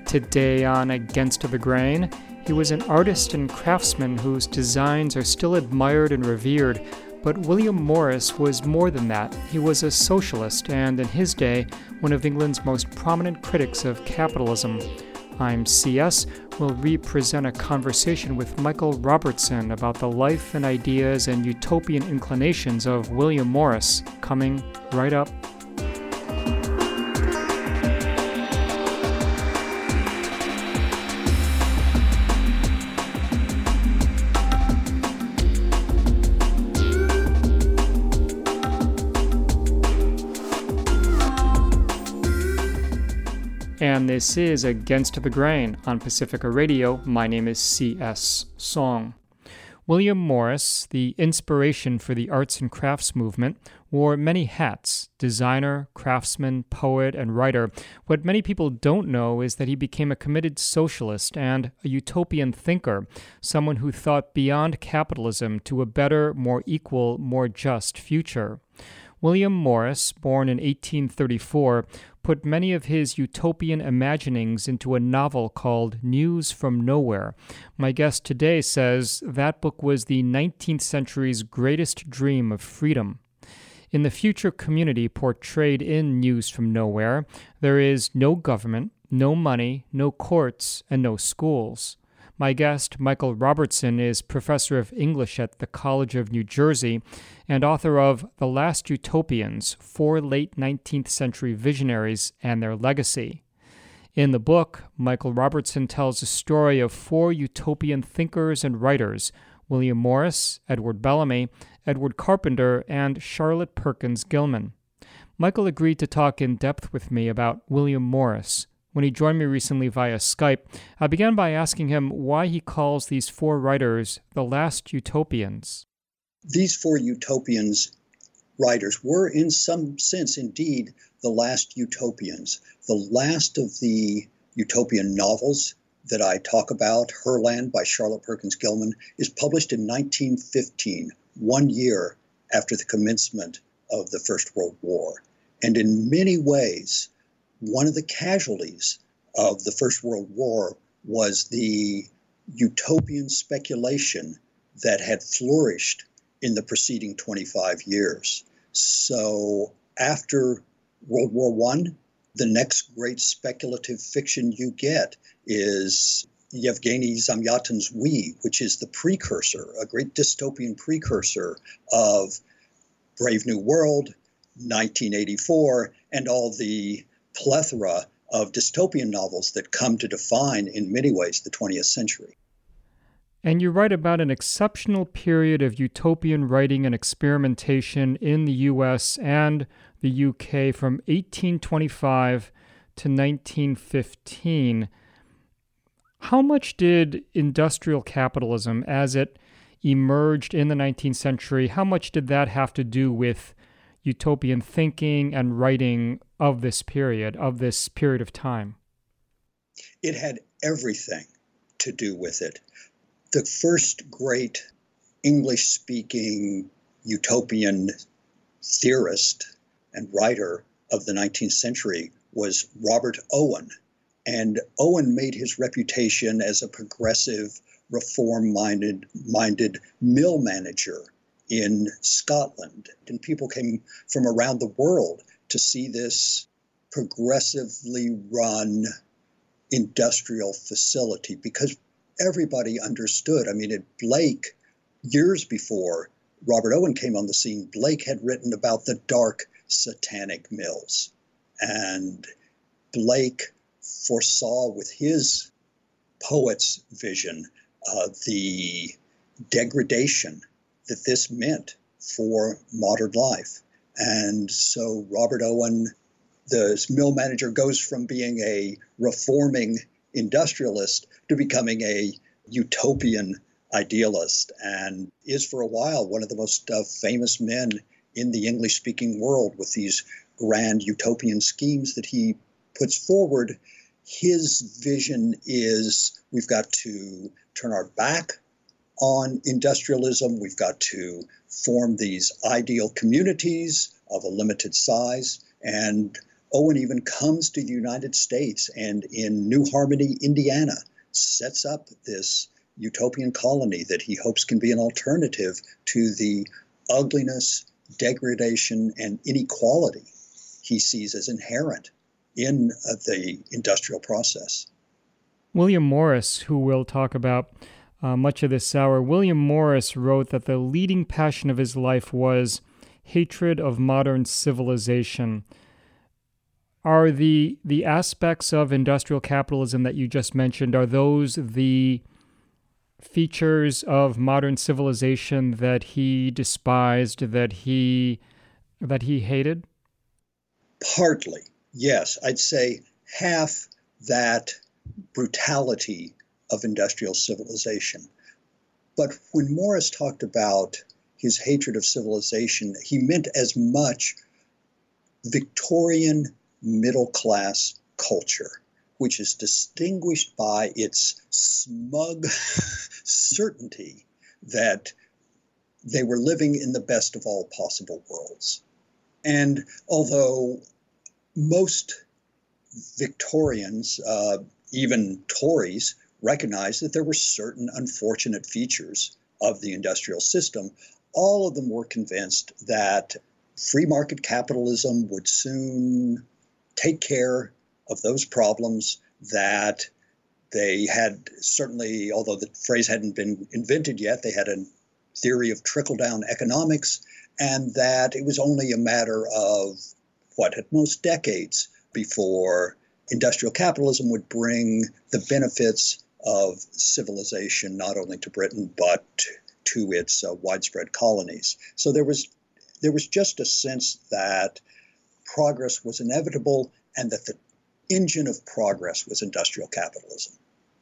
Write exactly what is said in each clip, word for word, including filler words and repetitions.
Today on Against the Grain, he was an artist and craftsman whose designs are still admired and revered, but William Morris was more than that. He was a socialist and, in his day, one of England's most prominent critics of capitalism. I'm C S. We'll re-present a conversation with Michael Robertson about the life and ideas and utopian inclinations of William Morris, coming right up. And this is Against the Grain on Pacifica Radio. My name is C S. Song. William Morris, the inspiration for the arts and crafts movement, wore many hats: designer, craftsman, poet, and writer. What many people don't know is that he became a committed socialist and a utopian thinker, someone who thought beyond capitalism to a better, more equal, more just future. William Morris, born in eighteen thirty-four, put many of his utopian imaginings into a novel called News from Nowhere. My guest today says that book was the nineteenth century's greatest dream of freedom. In the future community portrayed in News from Nowhere, there is no government, no money, no courts, and no schools. My guest, Michael Robertson, is professor of English at the College of New Jersey and author of The Last Utopians, Four Late nineteenth Century Visionaries and Their Legacy. In the book, Michael Robertson tells the story of four utopian thinkers and writers: William Morris, Edward Bellamy, Edward Carpenter, and Charlotte Perkins Gilman. Michael agreed to talk in depth with me about William Morris. When he joined me recently via Skype, I began by asking him why he calls these four writers the last utopians. These four utopians writers were, in some sense, indeed, the last utopians. The last of the utopian novels that I talk about, Herland by Charlotte Perkins Gilman, is published in nineteen fifteen, one year after the commencement of the First World War. And in many ways, one of the casualties of the First World War was the utopian speculation that had flourished in the preceding twenty-five years. So after World War One, the next great speculative fiction you get is Yevgeny Zamyatin's We, which is the precursor, a great dystopian precursor of Brave New World, nineteen eighty-four, and all the plethora of dystopian novels that come to define, in many ways, the twentieth century. And you write about an exceptional period of utopian writing and experimentation in the U S and the U K from eighteen twenty-five to nineteen fifteen. How much did industrial capitalism, as it emerged in the nineteenth century, how much did that have to do with utopian thinking and writing of this period, of this period of time? It had everything to do with it. The first great English-speaking utopian theorist and writer of the nineteenth century was Robert Owen. And Owen made his reputation as a progressive, reform-minded minded mill manager in Scotland. And people came from around the world to see this progressively run industrial facility because everybody understood. I mean, at Blake, years before Robert Owen came on the scene, Blake had written about the dark satanic mills. And Blake foresaw with his poet's vision uh, the degradation that this meant for modern life. And so Robert Owen, the mill manager, goes from being a reforming industrialist to becoming a utopian idealist, and is for a while one of the most uh, famous men in the English-speaking world with these grand utopian schemes that he puts forward. His vision is we've got to turn our back on industrialism. We've got to form these ideal communities of a limited size. And Owen even comes to the United States and in New Harmony, Indiana, sets up this utopian colony that he hopes can be an alternative to the ugliness, degradation, and inequality he sees as inherent in uh, the industrial process. William Morris, who we'll talk about uh, much of this hour, William Morris wrote that the leading passion of his life was hatred of modern civilization. Are the the aspects of industrial capitalism that you just mentioned, are those the features of modern civilization that he despised, that he that he hated? Partly, yes. I'd say half that brutality of industrial civilization. But when Morris talked about his hatred of civilization, he meant as much Victorian middle-class culture, which is distinguished by its smug certainty that they were living in the best of all possible worlds. And although most Victorians, uh, even Tories, recognized that there were certain unfortunate features of the industrial system, all of them were convinced that free market capitalism would soon take care of those problems, that they had certainly, although the phrase hadn't been invented yet, they had a theory of trickle-down economics, and that it was only a matter of, what, at most decades before industrial capitalism would bring the benefits of civilization not only to Britain, but to its uh, widespread colonies. So there was there was just a sense that progress was inevitable and that the engine of progress was industrial capitalism.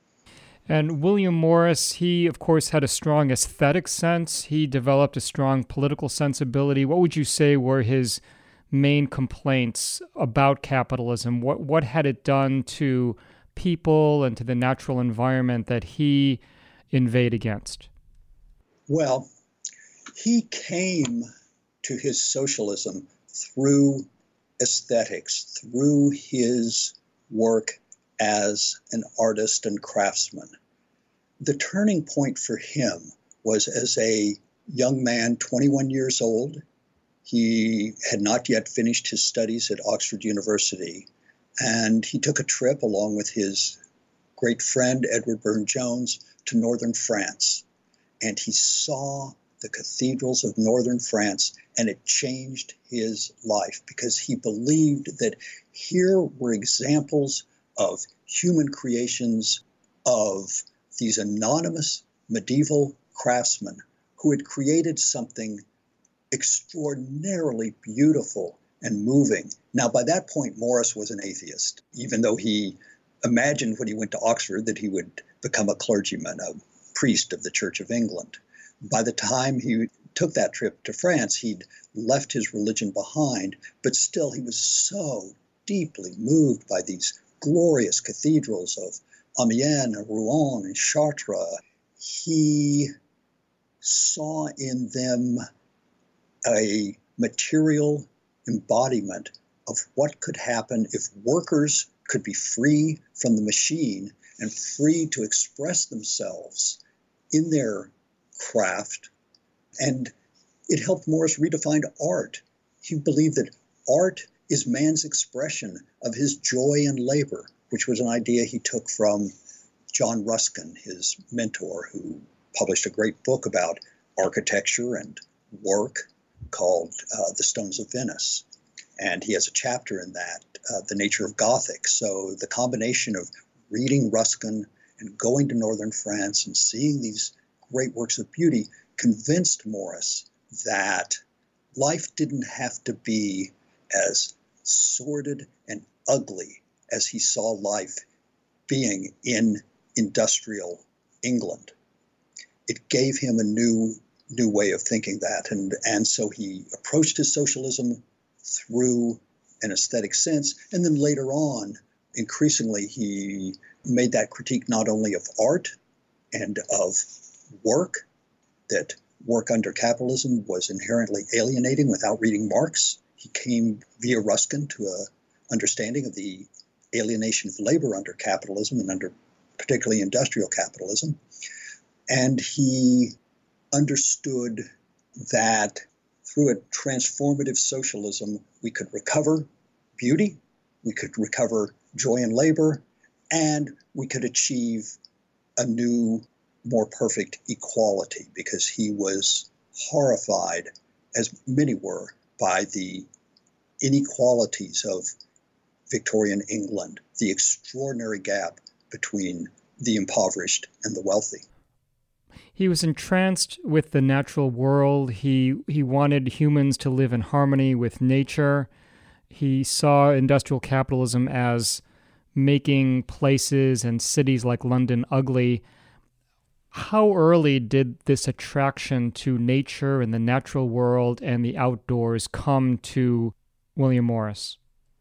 And William Morris, he, of course, had a strong aesthetic sense. He developed a strong political sensibility. What would you say were his main complaints about capitalism? What what had it done to people and to the natural environment that he inveighed against? Well, he came to his socialism through aesthetics, through his work as an artist and craftsman. The turning point for him was as a young man, twenty-one years old. He had not yet finished his studies at Oxford University, and he took a trip along with his great friend, Edward Burne-Jones, to northern France. And he saw the cathedrals of northern France, and it changed his life because he believed that here were examples of human creations of these anonymous medieval craftsmen who had created something extraordinarily beautiful and moving. Now, by that point, Morris was an atheist, even though he imagined when he went to Oxford that he would become a clergyman, a priest of the Church of England. By the time he took that trip to France, he'd left his religion behind, but still he was so deeply moved by these glorious cathedrals of Amiens and Rouen and Chartres. He saw in them a material embodiment of what could happen if workers could be free from the machine and free to express themselves in their craft. And it helped Morris redefine art. He believed that art is man's expression of his joy and labor, which was an idea he took from John Ruskin, his mentor, who published a great book about architecture and work called uh, The Stones of Venice. And he has a chapter in that, uh, The Nature of Gothic. So the combination of reading Ruskin and going to northern France and seeing these great works of beauty convinced Morris that life didn't have to be as sordid and ugly as he saw life being in industrial England. It gave him a new new way of thinking that, and and so he approached his socialism through an aesthetic sense, and then later on, increasingly, he made that critique not only of art and of work, that work under capitalism was inherently alienating without reading Marx. He came via Ruskin to a understanding of the alienation of labor under capitalism and under particularly industrial capitalism. And he understood that through a transformative socialism, we could recover beauty, we could recover joy in labor, and we could achieve a new, more perfect equality, because he was horrified, as many were, by the inequalities of Victorian England, the extraordinary gap between the impoverished and the wealthy. He was entranced with the natural world. He he wanted humans to live in harmony with nature. He saw industrial capitalism as making places and cities like London ugly. How early did this attraction to nature and the natural world and the outdoors come to William Morris?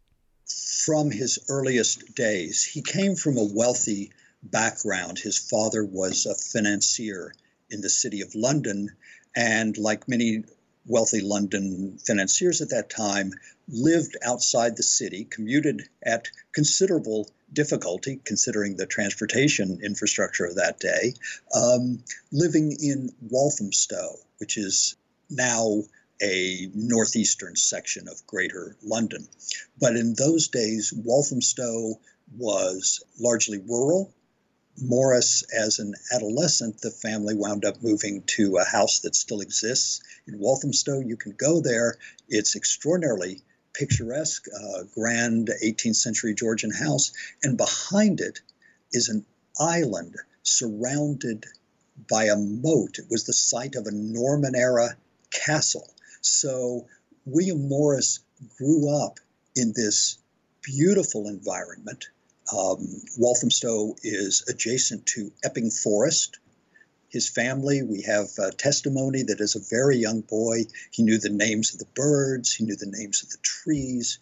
From his earliest days. He came from a wealthy background. His father was a financier in the city of London, and like many wealthy London financiers at that time, lived outside the city, commuted at considerable difficulty considering the transportation infrastructure of that day, um, living in Walthamstow, which is now a northeastern section of Greater London. But in those days, Walthamstow was largely rural. Morris, as an adolescent, the family wound up moving to a house that still exists in Walthamstow. You can go there. It's extraordinarily picturesque, uh, grand eighteenth century Georgian house. And behind it is an island surrounded by a moat. It was the site of a Norman-era castle. So William Morris grew up in this beautiful environment. Um, Walthamstow is adjacent to Epping Forest. His family, we have uh, testimony that as a very young boy, he knew the names of the birds, he knew the names of the trees.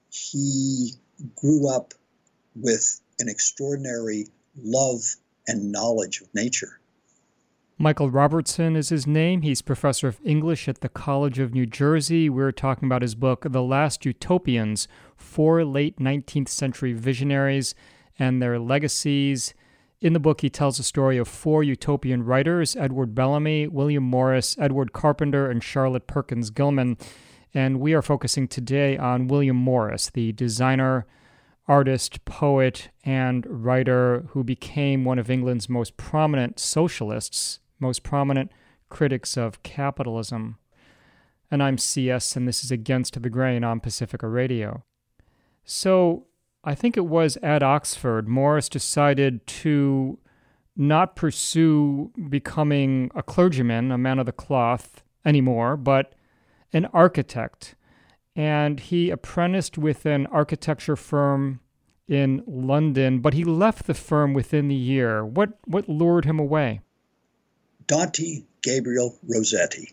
He grew up with an extraordinary love and knowledge of nature. Michael Robertson is his name. He's professor of English at the College of New Jersey. We're talking about his book, The Last Utopians, Four Late nineteenth Century Visionaries and Their Legacies. In the book, he tells the story of four utopian writers, Edward Bellamy, William Morris, Edward Carpenter, and Charlotte Perkins Gilman. And we are focusing today on William Morris, the designer, artist, poet, and writer who became one of England's most prominent socialists, most prominent critics of capitalism. And I'm C S, and this is Against the Grain on Pacifica Radio. So I think it was at Oxford, Morris decided to not pursue becoming a clergyman, a man of the cloth anymore, but an architect. And he apprenticed with an architecture firm in London, but he left the firm within the year. What what lured him away? Dante Gabriel Rossetti.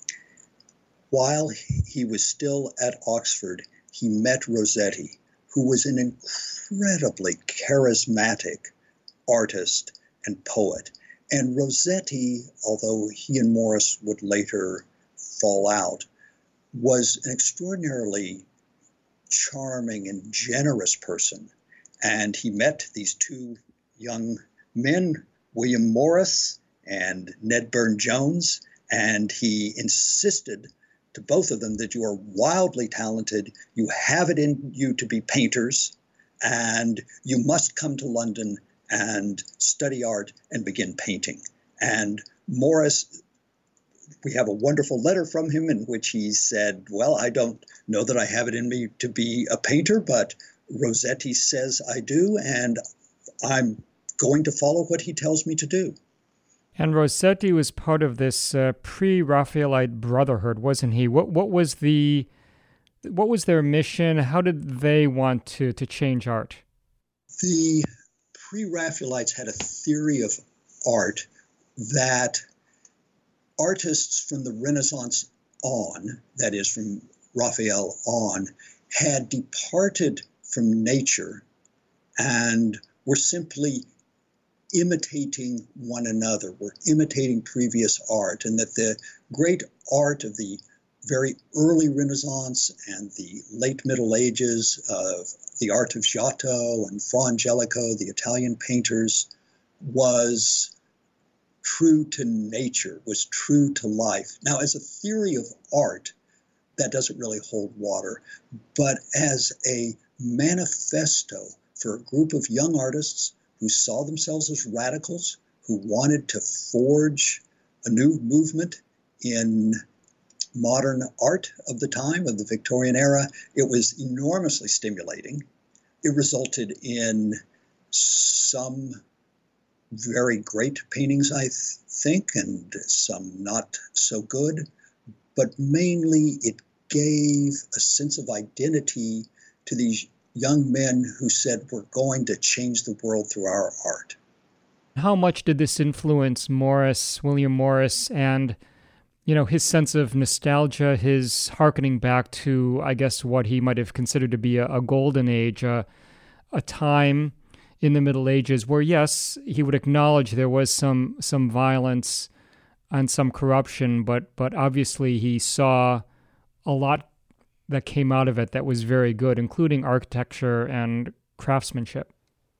While he was still at Oxford, he met Rossetti, who was an incredibly charismatic artist and poet. And Rossetti, although he and Morris would later fall out, was an extraordinarily charming and generous person. And he met these two young men, William Morris and Ned Burne-Jones, and he insisted to both of them that you are wildly talented, you have it in you to be painters, and you must come to London and study art and begin painting. And Morris, we have a wonderful letter from him in which he said, well, I don't know that I have it in me to be a painter, but Rossetti says I do, and I'm going to follow what he tells me to do. And Rossetti was part of this uh, pre-Raphaelite brotherhood, wasn't he? What what was the what was their mission? How did they want to to change art? The pre-Raphaelites had a theory of art that artists from the Renaissance on, that is from Raphael on, had departed from nature and were simply imitating one another, were imitating previous art, and that the great art of the very early Renaissance and the late Middle Ages of the art of Giotto and Fra Angelico, the Italian painters, was true to nature, was true to life. Now, as a theory of art, that doesn't really hold water, but as a manifesto for a group of young artists who saw themselves as radicals, who wanted to forge a new movement in modern art of the time, of the Victorian era, it was enormously stimulating. It resulted in some very great paintings, I th- think, and some not so good, but mainly it gave a sense of identity to these young men who said, we're going to change the world through our art. How much did this influence Morris, William Morris, and you know, his sense of nostalgia, his hearkening back to, I guess, what he might have considered to be a, a golden age, a, a time in the Middle Ages where, yes, he would acknowledge there was some some violence and some corruption, but but obviously he saw a lot that came out of it that was very good, including architecture and craftsmanship.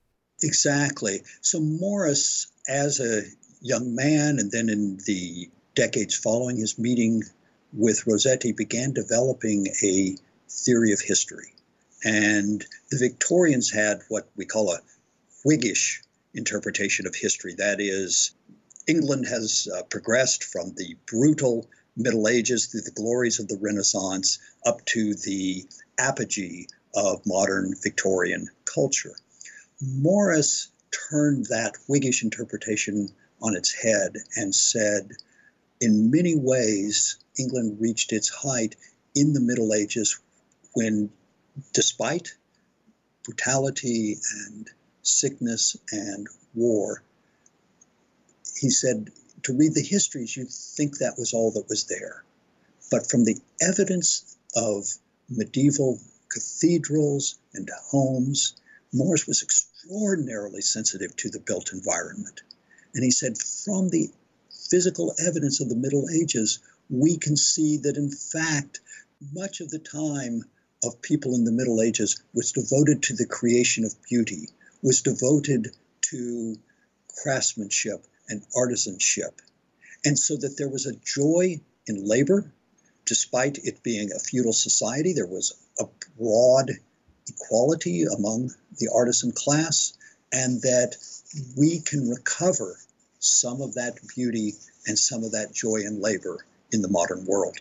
Exactly. So Morris, as a young man, and then in the decades following his meeting with Rossetti, began developing a theory of history. And the Victorians had what we call a Whiggish interpretation of history. That is, England has uh, progressed from the brutal Middle Ages through the glories of the Renaissance up to the apogee of modern Victorian culture. Morris turned that Whiggish interpretation on its head and said, in many ways, England reached its height in the Middle Ages when, despite brutality and sickness and war, he said, to read the histories, you'd think that was all that was there. But from the evidence of medieval cathedrals and homes, Morris was extraordinarily sensitive to the built environment. And he said, from the physical evidence of the Middle Ages, we can see that, in fact, much of the time of people in the Middle Ages was devoted to the creation of beauty, was devoted to craftsmanship and artisanship. And so that there was a joy in labor, despite it being a feudal society. There was a broad equality among the artisan class, and that we can recover some of that beauty and some of that joy in labor in the modern world.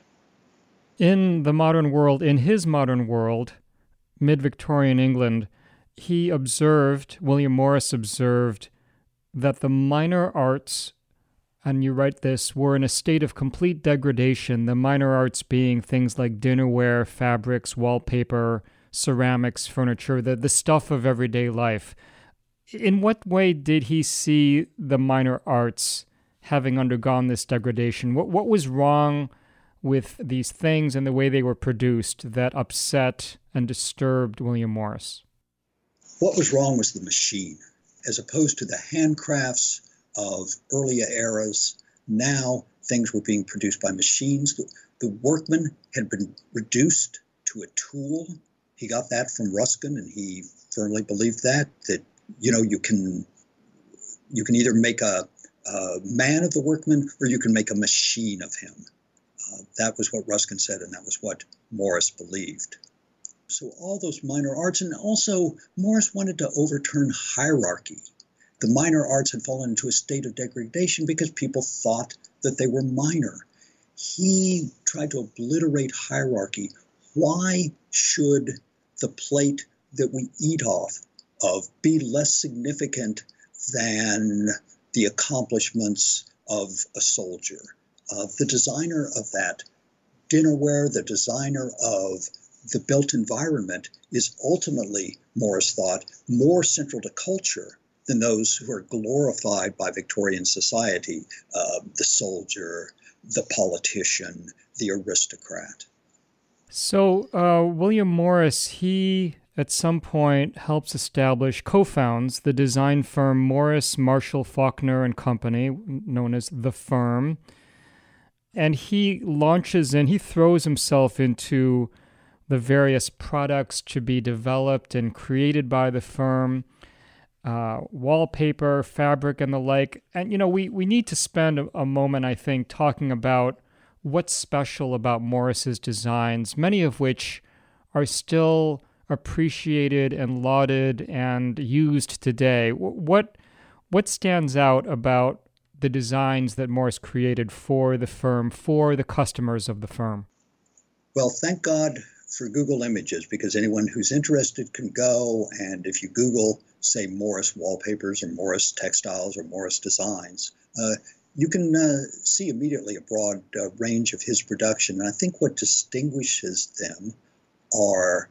In the modern world, in his modern world, mid-Victorian England, he observed, William Morris observed, that the minor arts, and you write this, were in a state of complete degradation, the minor arts being things like dinnerware, fabrics, wallpaper, ceramics, furniture, the, the stuff of everyday life. In what way did he see the minor arts having undergone this degradation? What what was wrong with these things and the way they were produced that upset and disturbed William Morris? What was wrong was the machine. As opposed to the handcrafts of earlier eras, now things were being produced by machines. The, the workman had been reduced to a tool. He got that from Ruskin, and he firmly believed that, that you know, you can you can either make a, a man of the workman or you can make a machine of him. Uh, that was what Ruskin said, and that was what Morris believed. So all those minor arts, and also Morris wanted to overturn hierarchy. The minor arts had fallen into a state of degradation because people thought that they were minor. He tried to obliterate hierarchy. Why should the plate that we eat off of be less significant than the accomplishments of a soldier? Uh, the designer of that dinnerware, the designer of the built environment is ultimately, Morris thought, more central to culture than those who are glorified by Victorian society, uh, the soldier, the politician, the aristocrat. So uh, William Morris, he at some point helps establish, co-founds the design firm Morris, Marshall, Faulkner and Company, known as The Firm. And he launches in, he throws himself into the various products to be developed and created by the firm, uh, wallpaper, fabric, and the like. And, you know, we, we need to spend a, a moment, I think, talking about what's special about Morris's designs, many of which are still appreciated and lauded and used today. What what stands out about the designs that Morris created for the firm, for the customers of the firm? Well, thank God for Google Images, because anyone who's interested can go, and if you Google, say, Morris wallpapers or Morris textiles or Morris designs, uh, you can uh, see immediately a broad uh, range of his production. And I think what distinguishes them are,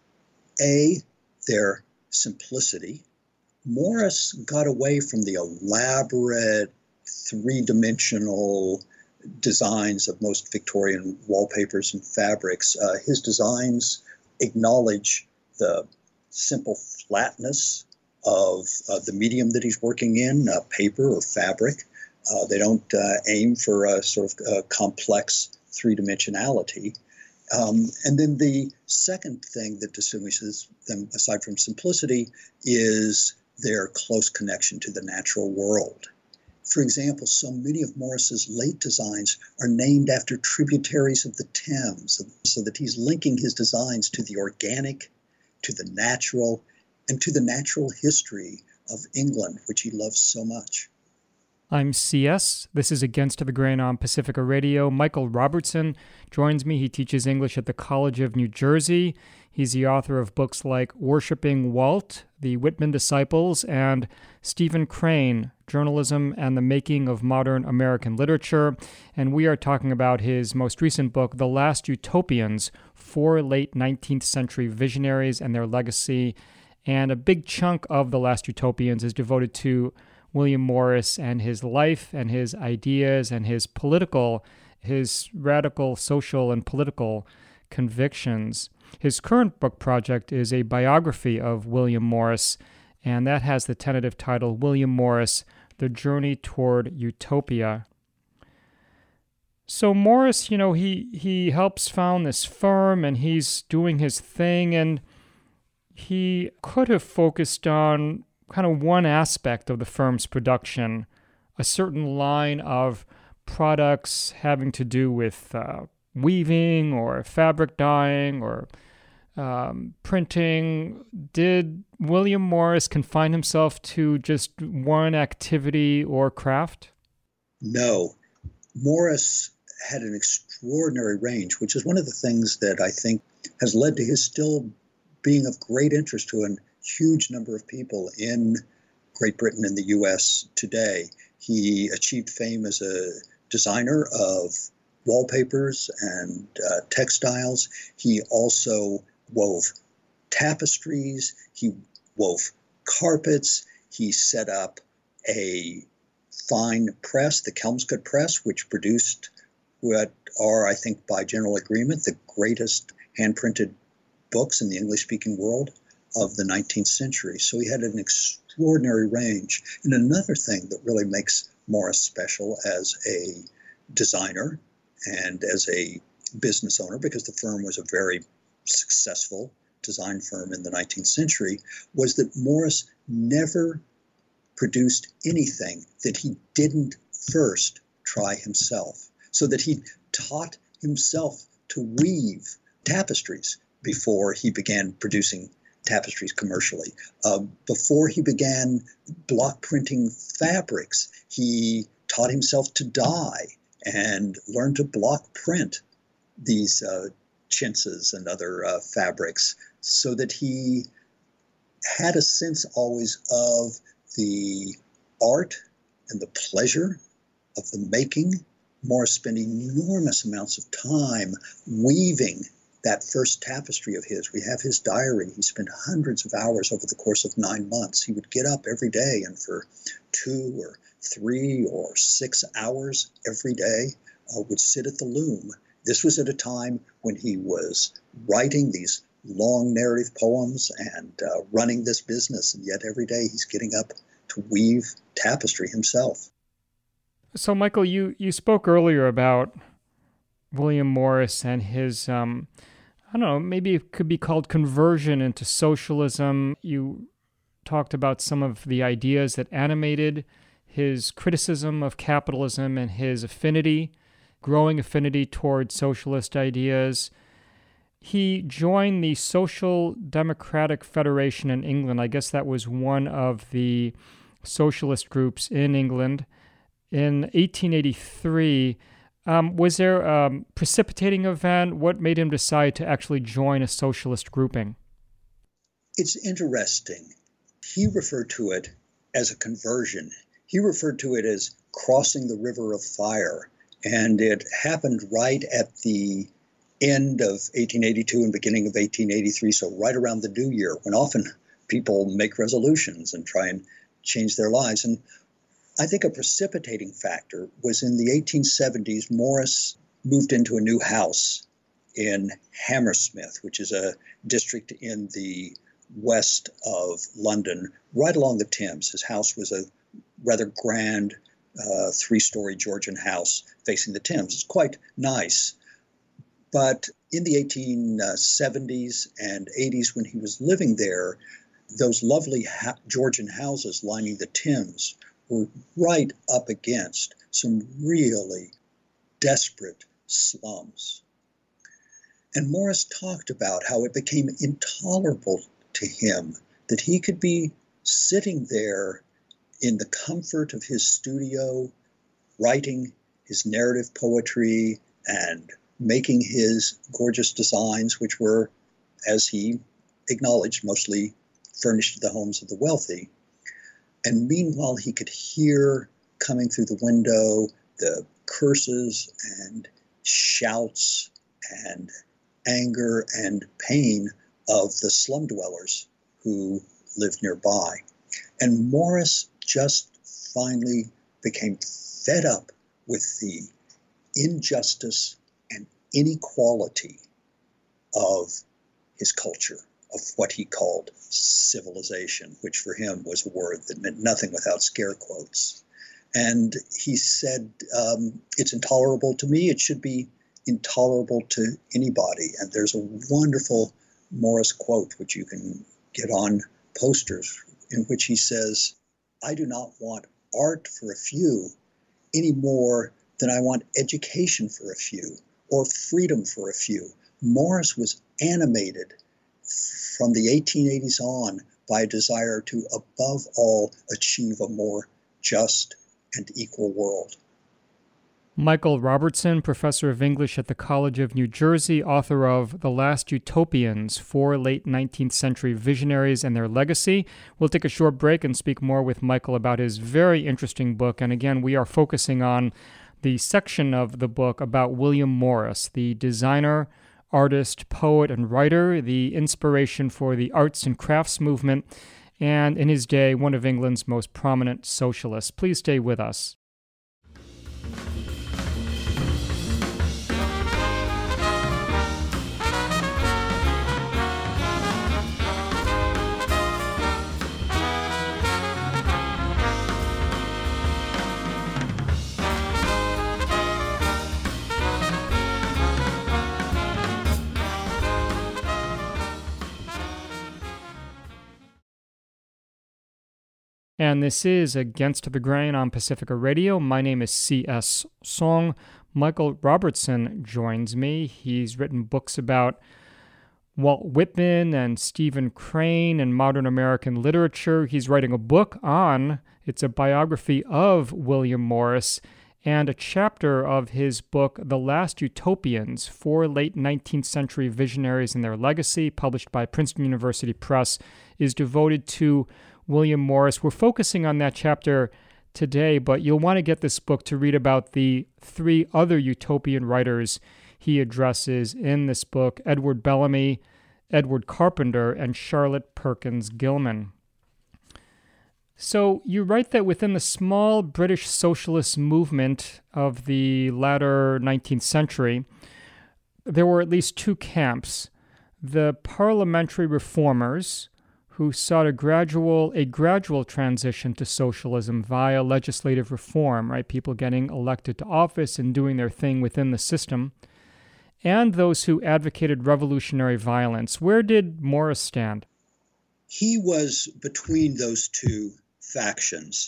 A, their simplicity. Morris got away from the elaborate three-dimensional designs of most Victorian wallpapers and fabrics. Uh, his designs acknowledge the simple flatness of uh, the medium that he's working in, uh, paper or fabric. Uh, they don't uh, aim for a sort of uh, complex three-dimensionality. Um, and then the second thing that distinguishes them, aside from simplicity, is their close connection to the natural world. For example, so many of Morris's late designs are named after tributaries of the Thames, so that he's linking his designs to the organic, to the natural, and to the natural history of England, which he loves so much. I'm C S. This is Against the Grain on Pacifica Radio. Michael Robertson joins me. He teaches English at the College of New Jersey. He's the author of books like Worshipping Walt, The Whitman Disciples, and Stephen Crane, Journalism and the Making of Modern American Literature. And we are talking about his most recent book, The Last Utopians, Four Late nineteenth Century Visionaries and Their Legacy. And a big chunk of The Last Utopians is devoted to William Morris and his life and his ideas and his political, his radical social and political convictions. His current book project is a biography of William Morris, and that has the tentative title, William Morris, The Journey Toward Utopia. So Morris, you know, he, he helps found this firm, and he's doing his thing, and he could have focused on kind of one aspect of the firm's production, a certain line of products having to do with uh, weaving or fabric dyeing or um, printing. Did William Morris confine himself to just one activity or craft? No. Morris had an extraordinary range, which is one of the things that I think has led to his still being of great interest to a huge number of people in Great Britain and the U S today. He achieved fame as a designer of wallpapers and uh, textiles. He also wove tapestries. He wove carpets. He set up a fine press, the Kelmscott Press, which produced what are, I think, by general agreement, the greatest hand-printed books in the English-speaking world of the nineteenth century. So he had an extraordinary range. And another thing that really makes Morris special as a designer and as a business owner, because the firm was a very successful design firm in the nineteenth century, was that Morris never produced anything that he didn't first try himself, so that he taught himself to weave tapestries before he began producing tapestries commercially. Uh, before he began block printing fabrics, he taught himself to dye and learned to block print these uh, chintzes and other uh, fabrics, so that he had a sense always of the art and the pleasure of the making. Morris spent enormous amounts of time weaving that first tapestry of his. We have his diary. He spent hundreds of hours over the course of nine months. He would get up every day and for two or three or six hours every day uh, would sit at the loom. This was at a time when he was writing these long narrative poems and uh, running this business, and yet every day he's getting up to weave tapestry himself. So, Michael, you, you spoke earlier about William Morris and his, um, I don't know, maybe it could be called conversion into socialism. You talked about some of the ideas that animated his criticism of capitalism and his affinity, growing affinity toward socialist ideas. He joined the Social Democratic Federation in England. I guess that was one of the socialist groups in England. In eighteen eighty-three, um, was there a precipitating event? What made him decide to actually join a socialist grouping? It's interesting. He referred to it as a conversion. He referred to it as crossing the river of fire. And it happened right at the end of eighteen eighty-two and beginning of eighteen eighty-three, so right around the new year, when often people make resolutions and try and change their lives. And I think a precipitating factor was in the eighteen seventies, Morris moved into a new house in Hammersmith, which is a district in the west of London, right along the Thames. His house was a rather grand uh, three-story Georgian house facing the Thames. It's quite nice. But in the eighteen seventies and eighties, when he was living there, those lovely ha- Georgian houses lining the Thames were right up against some really desperate slums. And Morris talked about how it became intolerable to him that he could be sitting there in the comfort of his studio, writing his narrative poetry and making his gorgeous designs, which were, as he acknowledged, mostly furnished the homes of the wealthy. And meanwhile, he could hear coming through the window the curses and shouts and anger and pain of the slum dwellers who lived nearby. And Morris just finally became fed up with the injustice and inequality of his culture, of what he called civilization, which for him was a word that meant nothing without scare quotes. And he said, um, it's intolerable to me, it should be intolerable to anybody. And there's a wonderful Morris quote, which you can get on posters, in which he says, I do not want art for a few any more than I want education for a few or freedom for a few. Morris was animated from the eighteen eighties on by a desire to, above all, achieve a more just and equal world. Michael Robertson, professor of English at the College of New Jersey, author of The Last Utopians, Four Late nineteenth Century Visionaries and Their Legacy. We'll take a short break and speak more with Michael about his very interesting book. And again, we are focusing on the section of the book about William Morris, the designer, artist, poet, and writer, the inspiration for the arts and crafts movement, and in his day, one of England's most prominent socialists. Please stay with us. And this is Against the Grain on Pacifica Radio. My name is C S. Song. Michael Robertson joins me. He's written books about Walt Whitman and Stephen Crane and modern American literature. He's writing a book on, it's a biography of William Morris, and a chapter of his book, The Last Utopians, Four Late nineteenth Century Visionaries and Their Legacy, published by Princeton University Press, is devoted to William Morris. We're focusing on that chapter today, but you'll want to get this book to read about the three other utopian writers he addresses in this book: Edward Bellamy, Edward Carpenter, and Charlotte Perkins Gilman. So you write that within the small British socialist movement of the latter nineteenth century, there were at least two camps: the parliamentary reformers, who sought a gradual a gradual transition to socialism via legislative reform, right? People getting elected to office and doing their thing within the system. and those who advocated revolutionary violence. Where did Morris stand? He was between those two factions.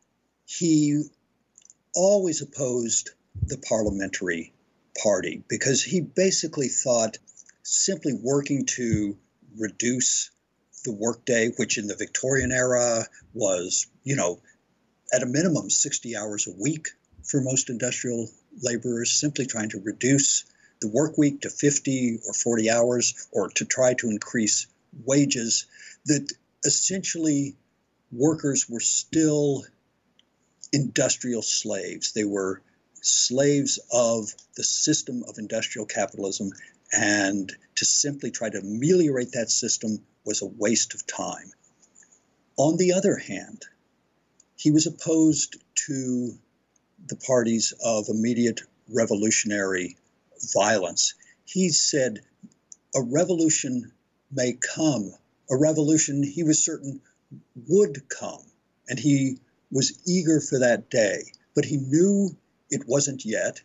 He always opposed the parliamentary party because he basically thought simply working to reduce the workday, which in the Victorian era was, you know, at a minimum sixty hours a week for most industrial laborers, simply trying to reduce the work week to fifty or forty hours, or to try to increase wages, that essentially workers were still industrial slaves. They were slaves of the system of industrial capitalism, and to simply try to ameliorate that system was a waste of time. On the other hand, he was opposed to the parties of immediate revolutionary violence. He said a revolution may come, a revolution he was certain would come, and he was eager for that day, but he knew it wasn't yet.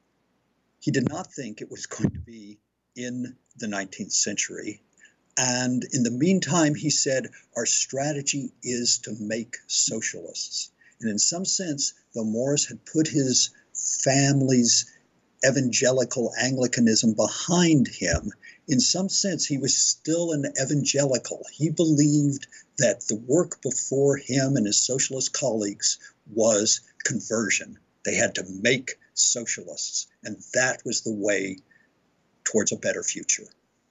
He did not think it was going to be in the nineteenth century. And in the meantime, he said, our strategy is to make socialists. And in some sense, though Morris had put his family's evangelical Anglicanism behind him, in some sense, he was still an evangelical. He believed that the work before him and his socialist colleagues was conversion. They had to make socialists, and that was the way towards a better future.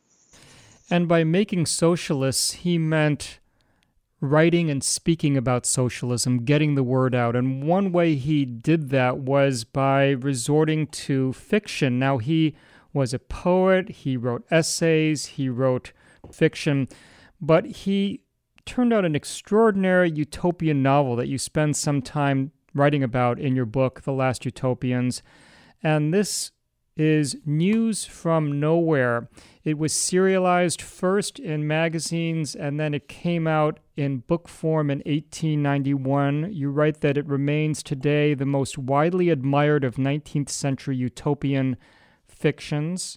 And by making socialists, he meant writing and speaking about socialism, getting the word out. And one way he did that was by resorting to fiction. Now, he was a poet, he wrote essays, he wrote fiction, but he turned out an extraordinary utopian novel that you spend some time writing about in your book, The Last Utopians. And this is News from Nowhere. It was serialized first in magazines, and then it came out in book form in eighteen ninety-one. You write that it remains today the most widely admired of nineteenth century utopian fictions.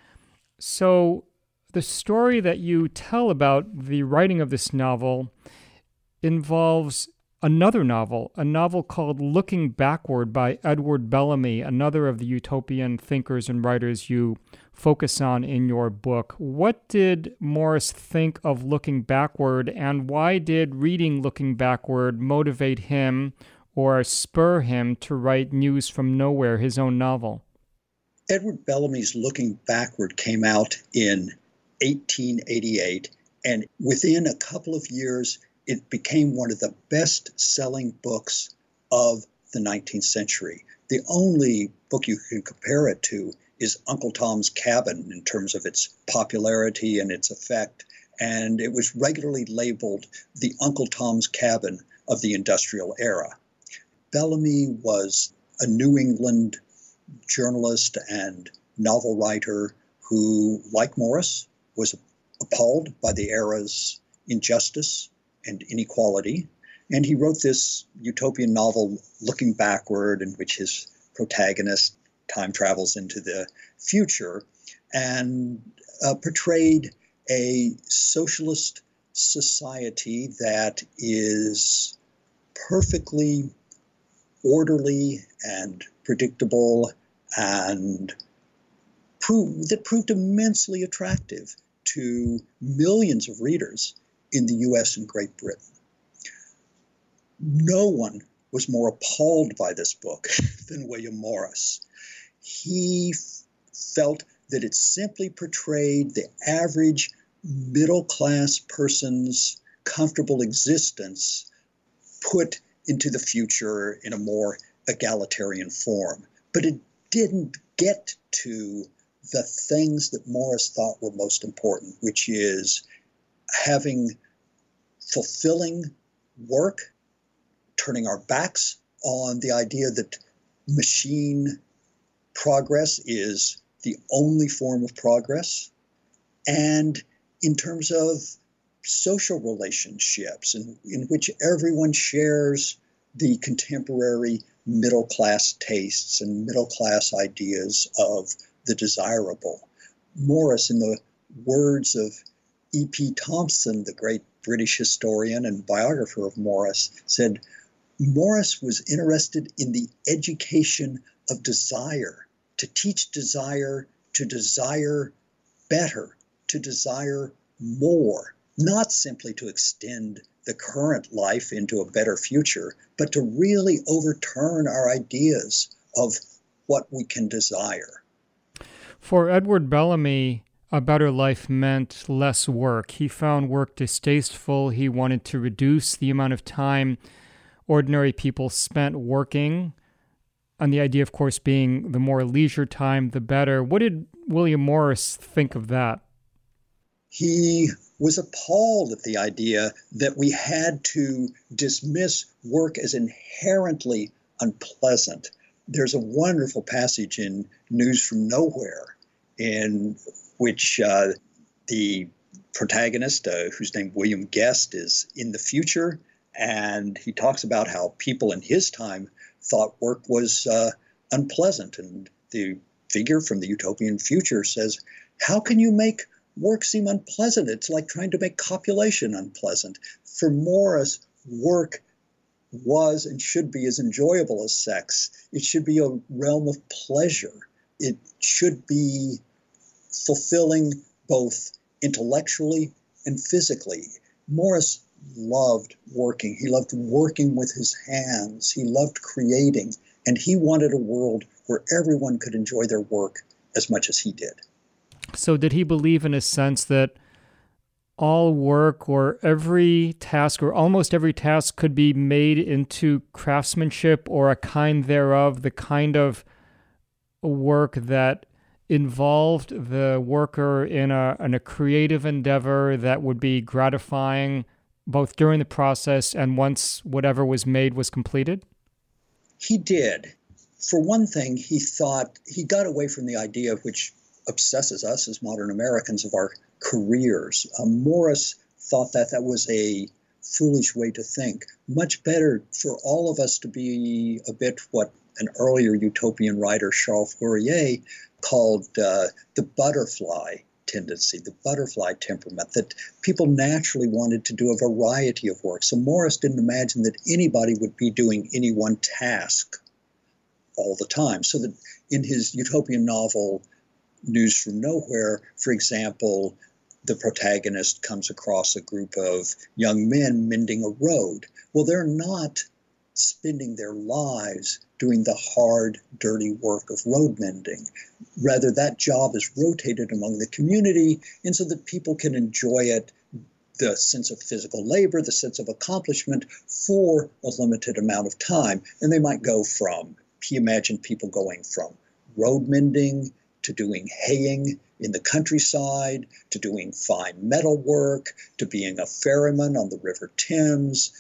So the story that you tell about the writing of this novel involves another novel, a novel called Looking Backward by Edward Bellamy, another of the utopian thinkers and writers you focus on in your book. What did Morris think of Looking Backward, and why did reading Looking Backward motivate him or spur him to write News from Nowhere, his own novel? Edward Bellamy's Looking Backward came out in eighteen eighty-eight, and within a couple of years, it became one of the best-selling books of the nineteenth century. The only book you can compare it to is Uncle Tom's Cabin in terms of its popularity and its effect, and it was regularly labeled the Uncle Tom's Cabin of the industrial era. Bellamy was a New England journalist and novel writer who, like Morris, was appalled by the era's injustice and inequality. And he wrote this utopian novel, Looking Backward, in which his protagonist time travels into the future and uh, portrayed a socialist society that is perfectly orderly and predictable and proved, that proved immensely attractive to millions of readers in the U S and Great Britain. No one was more appalled by this book than William Morris. He f- felt that it simply portrayed the average middle-class person's comfortable existence put into the future in a more egalitarian form. But it didn't get to the things that Morris thought were most important, which is having fulfilling work, turning our backs on the idea that machine progress is the only form of progress, and in terms of social relationships in, in which everyone shares the contemporary middle-class tastes and middle-class ideas of the desirable. Morris, in the words of E P Thompson, the great British historian and biographer of Morris, said, Morris was interested in the education of desire, to teach desire, to desire better, to desire more, not simply to extend the current life into a better future, but to really overturn our ideas of what we can desire. For Edward Bellamy, a better life meant less work. He found work distasteful. He wanted to reduce the amount of time ordinary people spent working, and the idea, of course, being the more leisure time, the better. What did William Morris think of that? He was appalled at the idea that we had to dismiss work as inherently unpleasant. There's a wonderful passage in News from Nowhere in which uh, the protagonist, uh, whose name William Guest, is in the future, and he talks about how people in his time thought work was uh, unpleasant. And the figure from the utopian future says, how can you make work seem unpleasant? It's like trying to make copulation unpleasant. For Morris, work was and should be as enjoyable as sex. It should be a realm of pleasure. It should be fulfilling both intellectually and physically. Morris loved working. He loved working with his hands. He loved creating. And he wanted a world where everyone could enjoy their work as much as he did. So did he believe in a sense that all work or every task or almost every task could be made into craftsmanship or a kind thereof, the kind of work that involved the worker in a, in a creative endeavor that would be gratifying both during the process and once whatever was made was completed? He did. For one thing, he thought, he got away from the idea which obsesses us as modern Americans of our careers. Uh, Morris thought that that was a foolish way to think. Much better for all of us to be a bit what an earlier utopian writer, Charles Fourier, called uh, the butterfly tendency, the butterfly temperament, that people naturally wanted to do a variety of work. So Morris didn't imagine that anybody would be doing any one task all the time. So that in his utopian novel, News from Nowhere, for example, the protagonist comes across a group of young men mending a road. Well, they're not spending their lives doing the hard, dirty work of road mending. Rather, that job is rotated among the community, and so that people can enjoy it, the sense of physical labor, the sense of accomplishment, for a limited amount of time. And they might go from, he imagined people going from road mending to doing haying in the countryside, to doing fine metal work, to being a ferryman on the River Thames,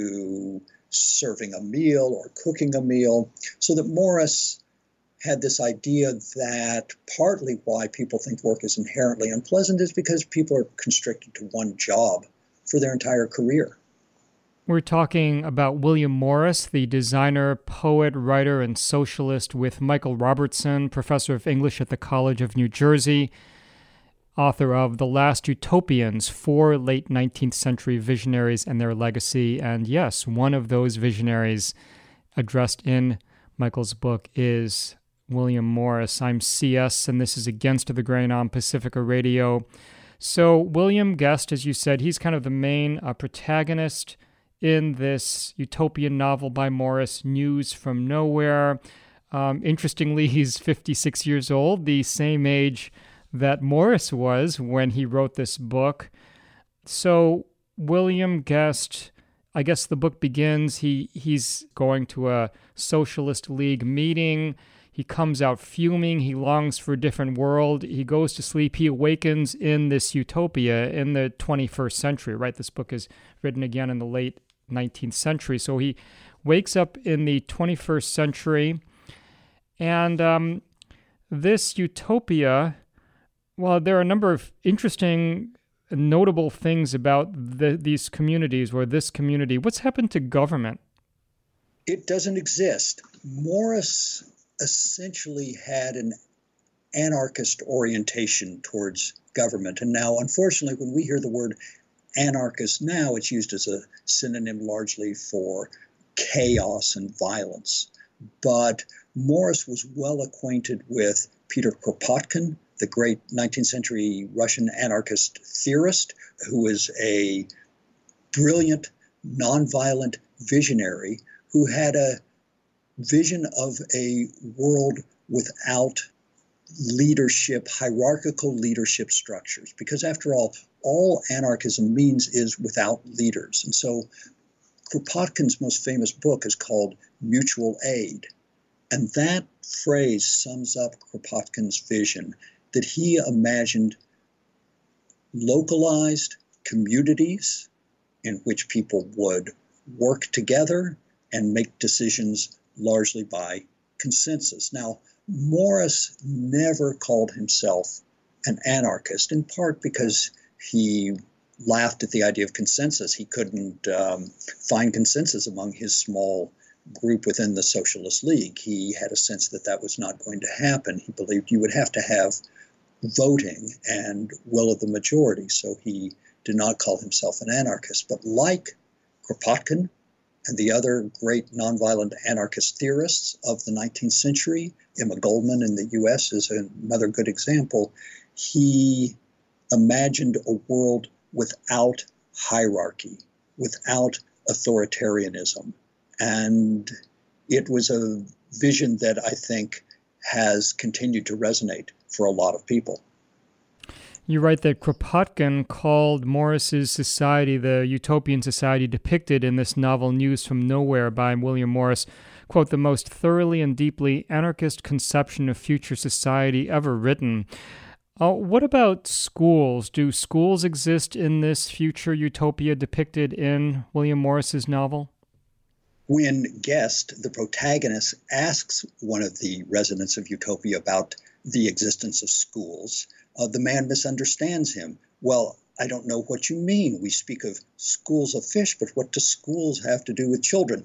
to serving a meal or cooking a meal. So that Morris had this idea that partly why people think work is inherently unpleasant is because people are constricted to one job for their entire career. We're talking about William Morris, the designer, poet, writer, and socialist, with Michael Robertson, professor of English at the College of New Jersey, author of The Last Utopians, Four Late nineteenth Century Visionaries and Their Legacy. And yes, one of those visionaries addressed in Michael's book is William Morris. I'm C S, and this is Against the Grain on Pacifica Radio. So William Guest, as you said, he's kind of the main uh, protagonist in this utopian novel by Morris, News from Nowhere. Um, interestingly, he's fifty-six years old, the same age that Morris was when he wrote this book. So William Guest, I guess the book begins, he he's going to a socialist league meeting. He comes out fuming. He longs for a different world. He goes to sleep. He awakens in this utopia in the twenty-first century, right? This book is written again in the late nineteenth century. So he wakes up in the twenty-first century. And um, this utopia, well, there are a number of interesting, notable things about the, these communities or this community. What's happened to government? It doesn't exist. Morris essentially had an anarchist orientation towards government. And now, unfortunately, when we hear the word anarchist now, it's used as a synonym largely for chaos and violence. But Morris was well acquainted with Peter Kropotkin, the great nineteenth century Russian anarchist theorist, who was a brilliant, nonviolent visionary who had a vision of a world without leadership, hierarchical leadership structures. Because after all, all anarchism means is without leaders. And so Kropotkin's most famous book is called Mutual Aid. And that phrase sums up Kropotkin's vision, that he imagined localized communities in which people would work together and make decisions largely by consensus. Now, Morris never called himself an anarchist, in part because he laughed at the idea of consensus. He couldn't um, find consensus among his small group within the Socialist League. He had a sense that that was not going to happen. He believed you would have to have voting and will of the majority, so he did not call himself an anarchist. But like Kropotkin and the other great nonviolent anarchist theorists of the nineteenth century, Emma Goldman in the U S is another good example, he imagined a world without hierarchy, without authoritarianism. And it was a vision that I think has continued to resonate for a lot of people. You write that Kropotkin called Morris's society the utopian society depicted in this novel News from Nowhere by William Morris, quote, the most thoroughly and deeply anarchist conception of future society ever written. Uh, what about schools? Do schools exist in this future utopia depicted in William Morris's novel? When Guest, the protagonist, asks one of the residents of Utopia about the existence of schools, uh, the man misunderstands him. Well, I don't know what you mean. We speak of schools of fish, but what do schools have to do with children?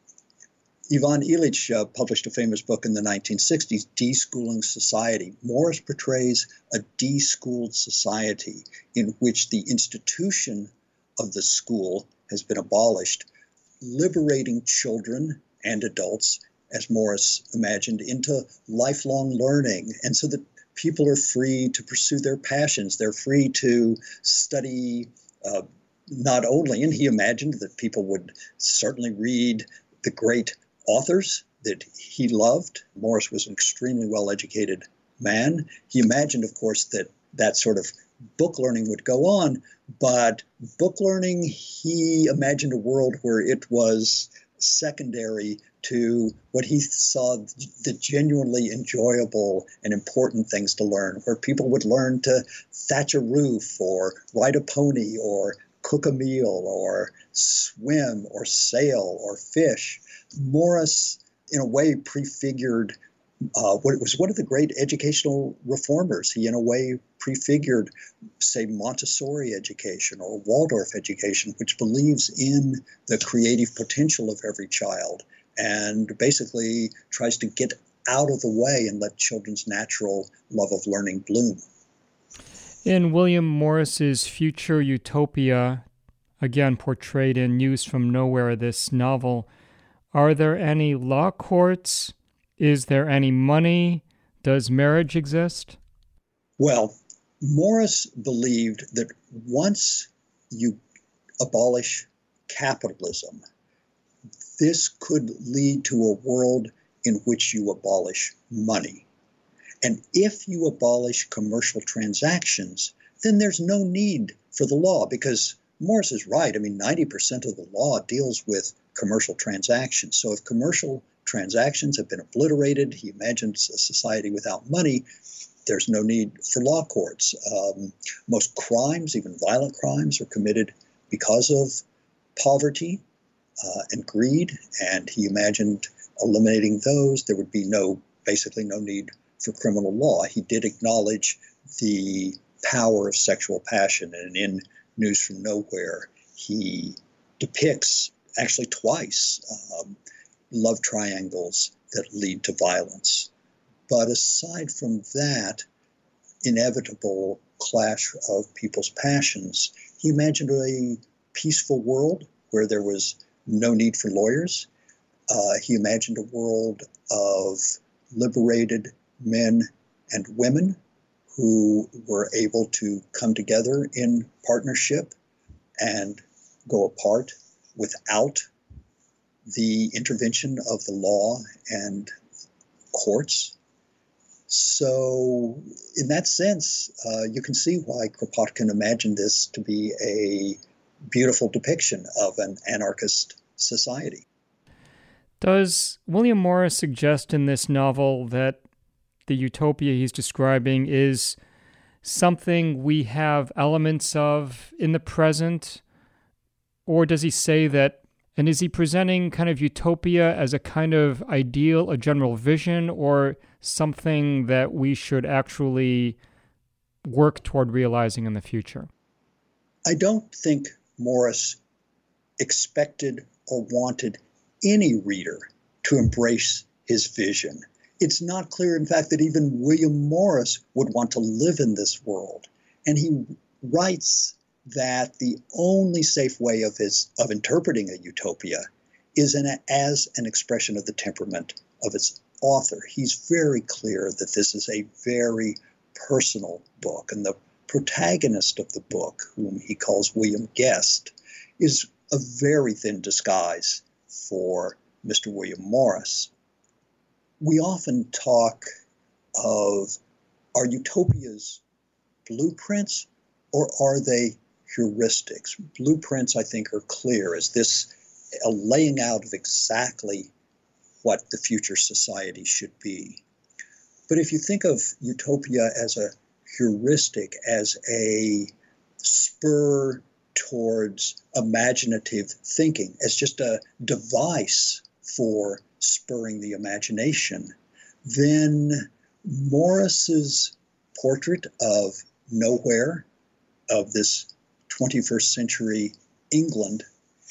Ivan Illich uh, published a famous book in the nineteen sixties, Deschooling Society. Morris portrays a deschooled society in which the institution of the school has been abolished, liberating children and adults, as Morris imagined, into lifelong learning. And so that people are free to pursue their passions. They're free to study uh, not only, and he imagined that people would certainly read the great authors that he loved. Morris was an extremely well-educated man. He imagined, of course, that that sort of book learning would go on, but book learning, he imagined a world where it was secondary to what he saw the genuinely enjoyable and important things to learn, where people would learn to thatch a roof or ride a pony or cook a meal or swim or sail or fish. Morris, in a way, prefigured uh, what was one of the great educational reformers. He, in a way, prefigured, say, Montessori education or Waldorf education, which believes in the creative potential of every child and basically tries to get out of the way and let children's natural love of learning bloom. In William Morris's future utopia, again portrayed in News from Nowhere, this novel, are there any law courts? Is there any money? Does marriage exist? Well, Morris believed that once you abolish capitalism, this could lead to a world in which you abolish money. And if you abolish commercial transactions, then there's no need for the law, because Morris is right. I mean, ninety percent of the law deals with commercial transactions. So if commercial transactions have been obliterated, he imagines a society without money, there's no need for law courts. Um, most crimes, even violent crimes, are committed because of poverty uh, and greed, and he imagined eliminating those. There would be no, basically no need for criminal law. He did acknowledge the power of sexual passion, and in News from Nowhere, he depicts, actually twice, um, love triangles that lead to violence. But aside from that inevitable clash of people's passions, he imagined a peaceful world where there was no need for lawyers. Uh, he imagined a world of liberated men and women who were able to come together in partnership and go apart without the intervention of the law and courts. So in that sense, uh, you can see why Kropotkin imagined this to be a beautiful depiction of an anarchist society. Does William Morris suggest in this novel that the utopia he's describing is something we have elements of in the present? Or does he say that, and is he presenting kind of utopia as a kind of ideal, a general vision, or something that we should actually work toward realizing in the future? I don't think Morris expected or wanted any reader to embrace his vision. It's not clear, in fact, that even William Morris would want to live in this world. And he writes that the only safe way of his of interpreting a utopia is an, as an expression of the temperament of its author. He's very clear that this is a very personal book, and the protagonist of the book, whom he calls William Guest, is a very thin disguise for Mister William Morris. We often talk of, are utopias blueprints or are they heuristics? Blueprints, I think, are clear as this a laying out of exactly what the future society should be. But if you think of utopia as a heuristic, as a spur towards imaginative thinking, as just a device for spurring the imagination, then Morris's portrait of nowhere, of this twenty-first century England,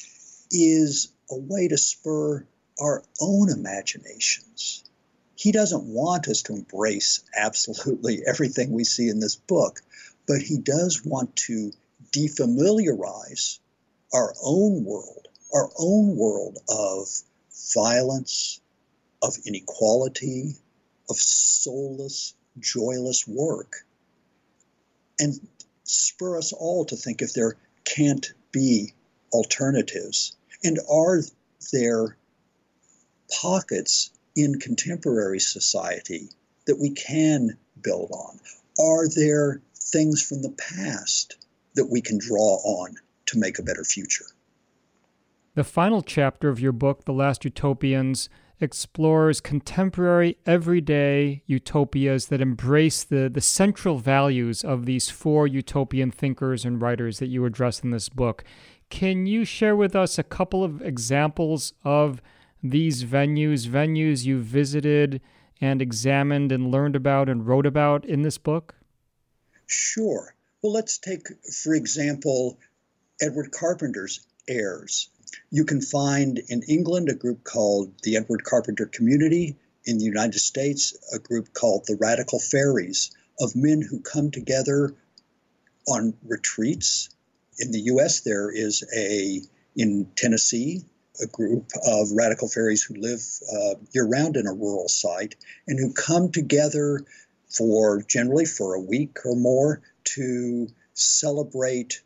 is a way to spur our own imaginations. He doesn't want us to embrace absolutely everything we see in this book, but he does want to defamiliarize our own world, our own world of violence, of inequality, of soulless, joyless work, and spur us all to think if there can't be alternatives. And are there pockets in contemporary society that we can build on? Are there things from the past that we can draw on to make a better future? The final chapter of your book, The Last Utopians, explores contemporary, everyday utopias that embrace the, the central values of these four utopian thinkers and writers that you address in this book. Can you share with us a couple of examples of these venues, venues you visited and examined and learned about and wrote about in this book? Sure. Well, let's take, for example, Edward Carpenter's Heirs. You can find in England a group called the Edward Carpenter Community, in the United States a group called the Radical Fairies, of men who come together on retreats. In the U S there is a, in Tennessee, a group of radical fairies who live uh, year-round in a rural site and who come together for generally for a week or more to celebrate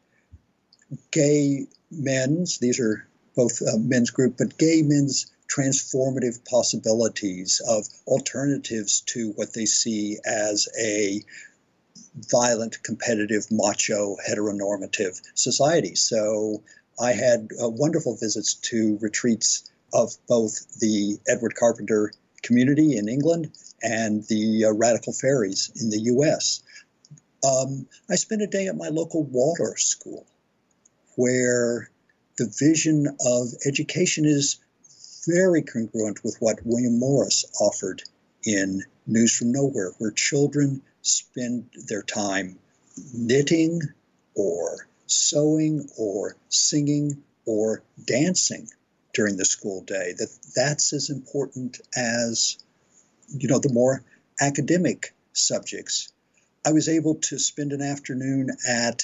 gay men's, these are both uh, men's group, but gay men's transformative possibilities of alternatives to what they see as a violent, competitive, macho, heteronormative society. So I had uh, wonderful visits to retreats of both the Edward Carpenter Community in England and the uh, Radical Fairies in the U S. Um, I spent a day at my local Waldorf school, where the vision of education is very congruent with what William Morris offered in News from Nowhere, where children spend their time knitting or sewing or singing or dancing during the school day. That that's as important as, you know, the more academic subjects, I was able to spend an afternoon at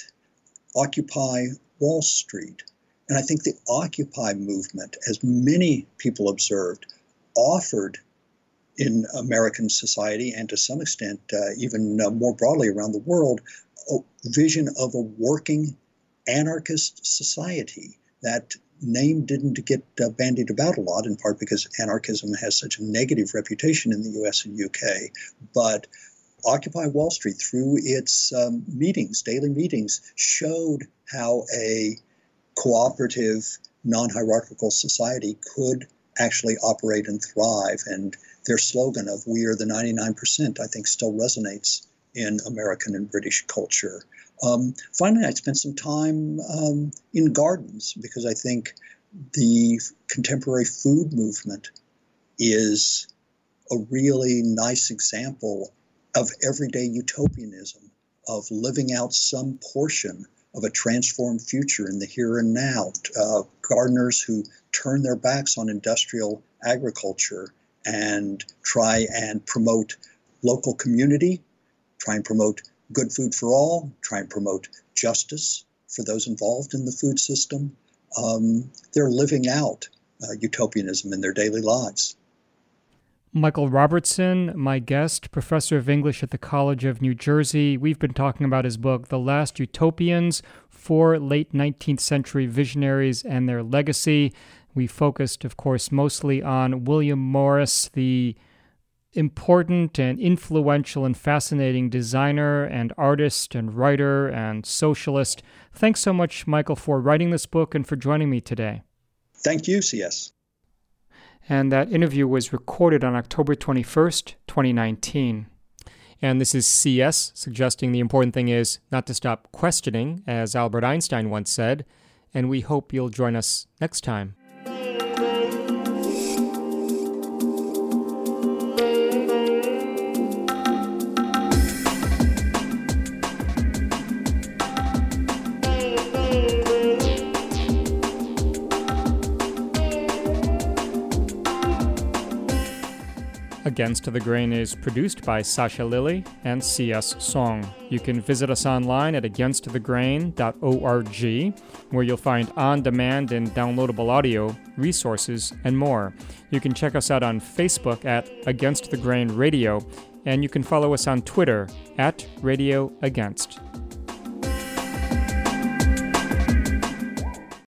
Occupy Wall Street. And I think the Occupy movement, as many people observed, offered in American society and to some extent uh, even uh, more broadly around the world, a vision of a working anarchist society. That name didn't get uh, bandied about a lot, in part because anarchism has such a negative reputation in the U S and U K. But Occupy Wall Street, through its um, meetings, daily meetings, showed how a cooperative, non-hierarchical society could actually operate and thrive. And their slogan of "We are the ninety-nine percent," I think still resonates in American and British culture. Um, finally, I spent some time um, in gardens because I think the contemporary food movement is a really nice example of everyday utopianism, of living out some portion of a transformed future in the here and now. Uh, gardeners who turn their backs on industrial agriculture and try and promote local community, try and promote good food for all, try and promote justice for those involved in the food system. Um, they're living out uh, utopianism in their daily lives. Michael Robertson, my guest, professor of English at the College of New Jersey. We've been talking about his book, The Last Utopians, Four Late nineteenth Century Visionaries and Their Legacy. We focused, of course, mostly on William Morris, the important and influential and fascinating designer and artist and writer and socialist. Thanks so much, Michael, for writing this book and for joining me today. Thank you, C S. And that interview was recorded on October twenty-first, twenty nineteen. And this is C S, suggesting the important thing is not to stop questioning, as Albert Einstein once said, and we hope you'll join us next time. Against the Grain is produced by Sasha Lilly and C S Song. You can visit us online at against the grain dot org, where you'll find on-demand and downloadable audio, resources, and more. You can check us out on Facebook at Against the Grain Radio, and you can follow us on Twitter at Radio Against.